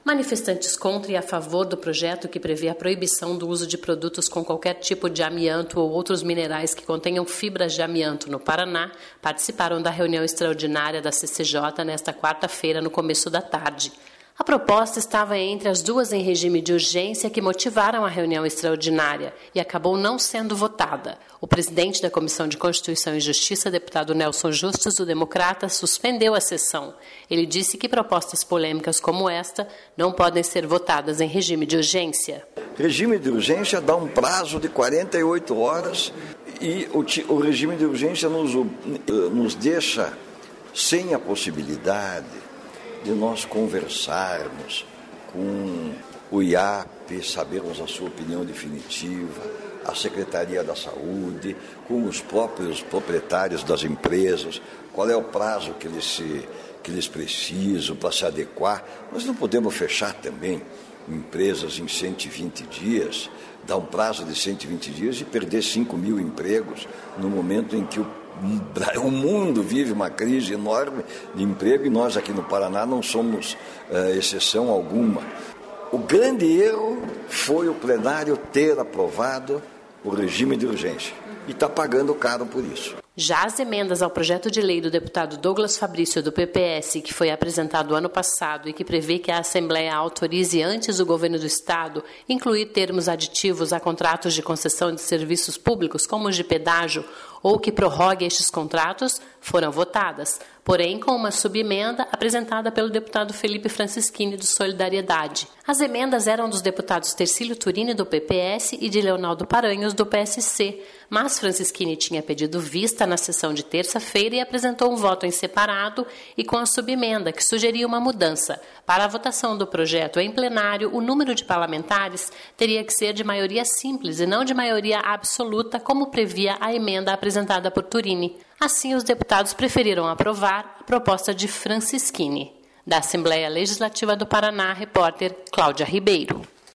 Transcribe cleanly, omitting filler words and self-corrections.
Manifestantes contra e a favor do projeto que prevê a proibição do uso de produtos com qualquer tipo de amianto ou outros minerais que contenham fibras de amianto no Paraná participaram da reunião extraordinária da CCJ nesta quarta-feira, no começo da tarde. A proposta estava entre as duas em regime de urgência que motivaram a reunião extraordinária e acabou não sendo votada. O presidente da Comissão de Constituição e Justiça, deputado Nelson Justus, do Democrata, suspendeu a sessão. Ele disse que propostas polêmicas como esta não podem ser votadas em regime de urgência. Regime de urgência dá um prazo de 48 horas e o regime de urgência nos deixa sem a possibilidade de nós conversarmos com o IAP, sabermos a sua opinião definitiva, a Secretaria da Saúde, com os próprios proprietários das empresas, qual é o prazo que eles precisam para se adequar. Nós não podemos fechar também empresas em 120 dias, dar um prazo de 120 dias e perder 5 mil empregos no momento em que o mundo vive uma crise enorme de emprego e nós aqui no Paraná não somos exceção alguma. O grande erro foi o plenário ter aprovado o regime de urgência e está pagando caro por isso. Já as emendas ao projeto de lei do deputado Douglas Fabrício, do PPS, que foi apresentado ano passado e que prevê que a Assembleia autorize antes o governo do Estado incluir termos aditivos a contratos de concessão de serviços públicos, como os de pedágio, ou que prorrogue estes contratos, foram votadas, porém com uma subemenda apresentada pelo deputado Felipe Francischini, do Solidariedade. As emendas eram dos deputados Tercílio Turini, do PPS, e de Leonardo Paranhos, do PSC, mas Francischini tinha pedido vista na sessão de terça-feira e apresentou um voto em separado e com a subemenda, que sugeria uma mudança. Para a votação do projeto em plenário, o número de parlamentares teria que ser de maioria simples e não de maioria absoluta, como previa a emenda apresentada por Turini. Assim, os deputados preferiram aprovar a proposta de Francischini. Da Assembleia Legislativa do Paraná, repórter Cláudia Ribeiro.